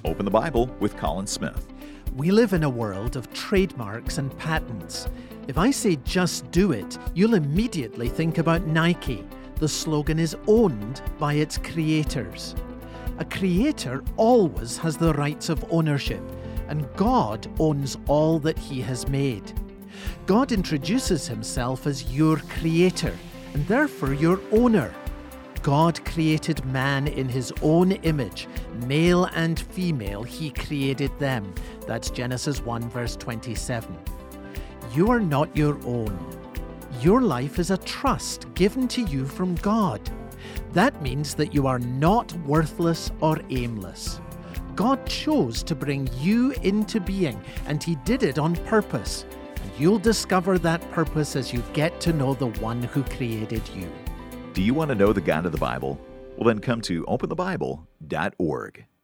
Open the Bible with Colin Smith. We live in a world of trademarks and patents. If I say just do it, you'll immediately think about Nike. The slogan is owned by its creators. A creator always has the rights of ownership, and God owns all that He has made. God introduces Himself as your creator, and therefore your owner. God created man in His own image. Male and female, He created them. That's Genesis 1 verse 27. You are not your own. Your life is a trust given to you from God. That means that you are not worthless or aimless. God chose to bring you into being, and He did it on purpose. And you'll discover that purpose as you get to know the one who created you. Do you want to know the God of the Bible? Well, then come to openthebible.org.